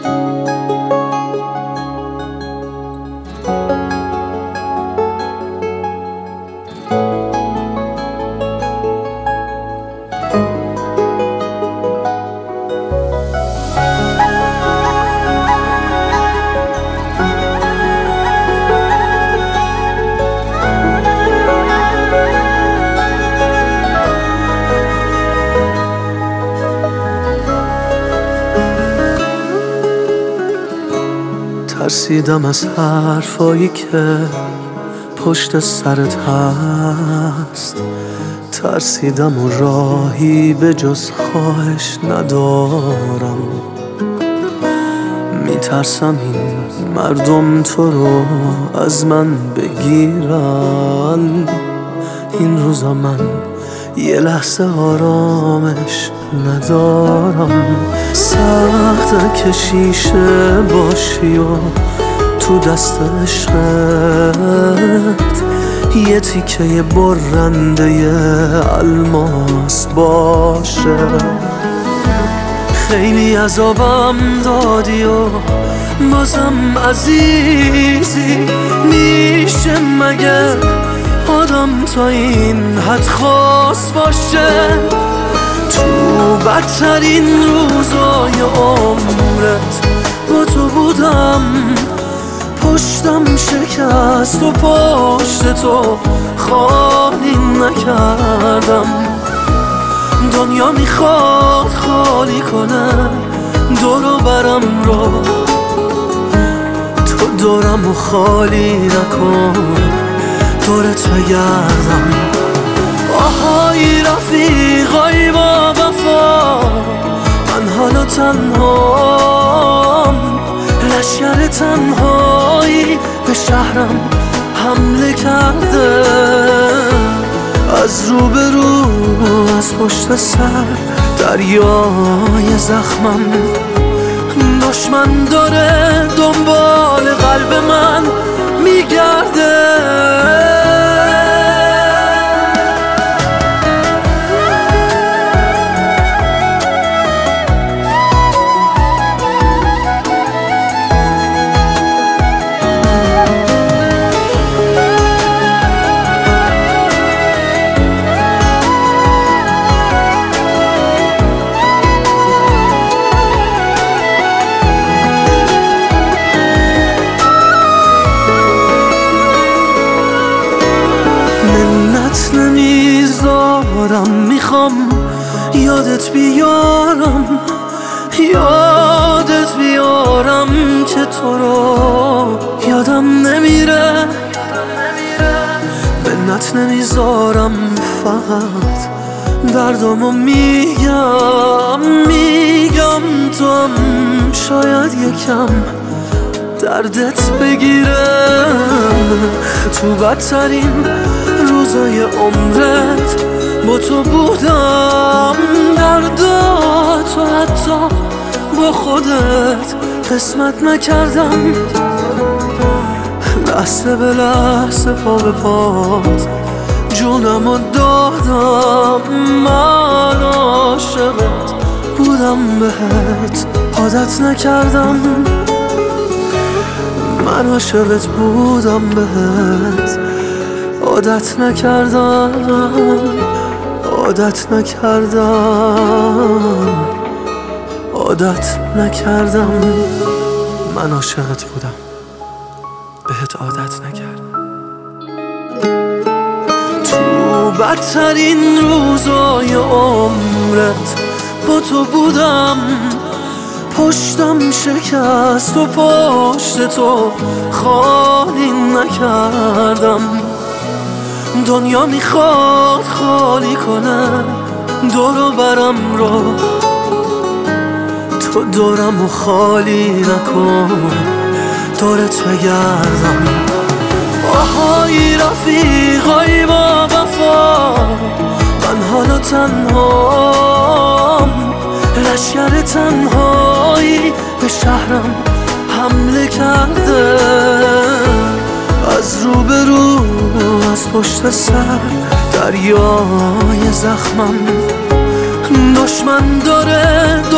ترسیدم از حرفایی که پشت سرت هست، ترسیدم و راهی به جز خواهش ندارم. میترسم این مردم تو رو از من بگیرن. این روزا من یه لحظه آرامش ندارم. سخته که شیشه باشی و تو دست عشقت یه تیکه برنده الماس باشه. خیلی عذابم دادی و بازم عزیزی، میشه مگه آدم تا این حد خاص باشه؟ تو بدترین روزای عمرت با تو بودم، پشتم شکست و پشت تو خالی نکردم. دنیا میخواد خالی کنه دور و برم رو، تو دورم و خالی نکن، دورت بگردم. آهای رفیقای با وفا، من حالا تنهام. لشکر تنهایی به شهرم حمله کرده، از رو به رو از پشت سر دریای زخمم. دشمن داره دنبال قلب من میگرده. نمیذارم، میخوام یادت بیارم، یادت بیارم که تو رو یادم نمیره. منت نمیذارم، فقط دردامو میگم تو هم شاید یکم دردت بگیره. تو بدترین روزای عمرت با تو بودم، درداتو حتی با خودت قسمت نکردم. لحظه به لحظه پا به پات جونمو دادم. من عاشقت بودم، بهت عادت نکردم. من عاشقت بودم، بهت عادت نکردم، عادت نکردم، عادت نکردم. من عاشقت بودم، بهت عادت نکردم. تو بدترین روزای عمرت با تو بودم، پشتم شکست و پشت تو خالی نکردم. دنیا میخواد خالی کنه دور و برم رو، تو دورم و خالی نکن، دورت بگردم. آهای رفیقای با وفا، من حالا تنهام. لشکر تنهایی به شهرم حمله کرده، از رو به رو از پشت سر دریای زخمم. دشمن داره